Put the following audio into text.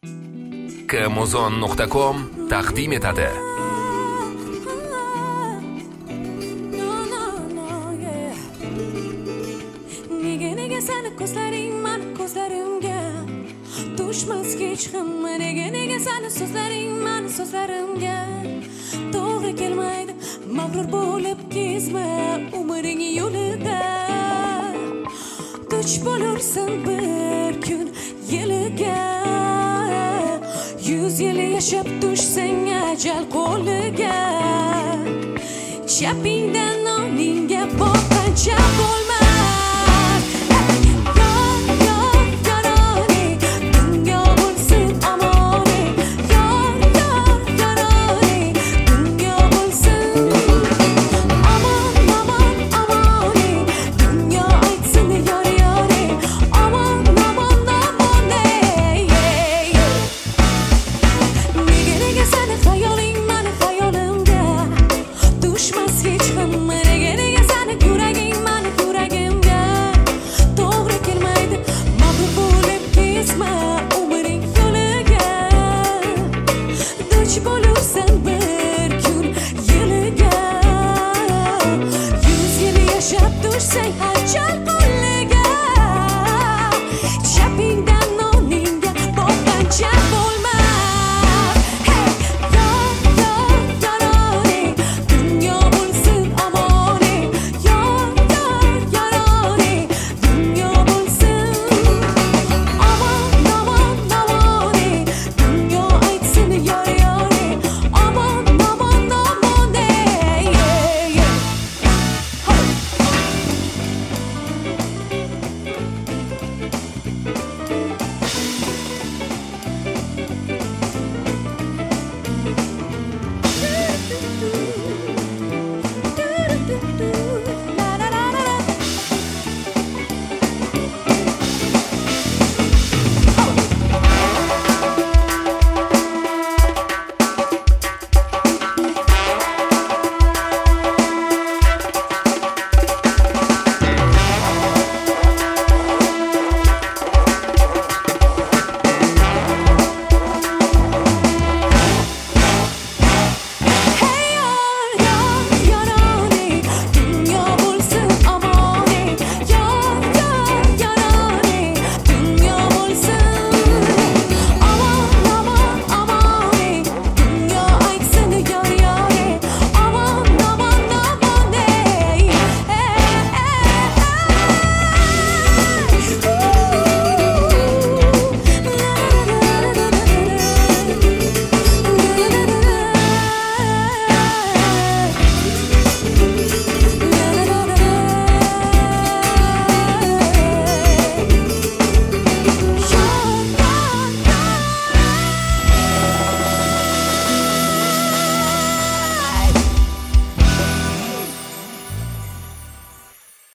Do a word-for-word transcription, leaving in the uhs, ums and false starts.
kmozon nuqta com taqdim etadi. Nega nega seni ko'zlaring men ko'zlarimga tushmas hech ham. Nega nega seni so'zlaring men so'zlarimga to'g'ri kelmaydi. Mag'rur bo'lib kezma umring yo'lida. Duch bo'lursan bir kun yiliga. Yuz yil yashab tushsang ajal qo'liga. Chapingdan oningga boqqancha bo'lma.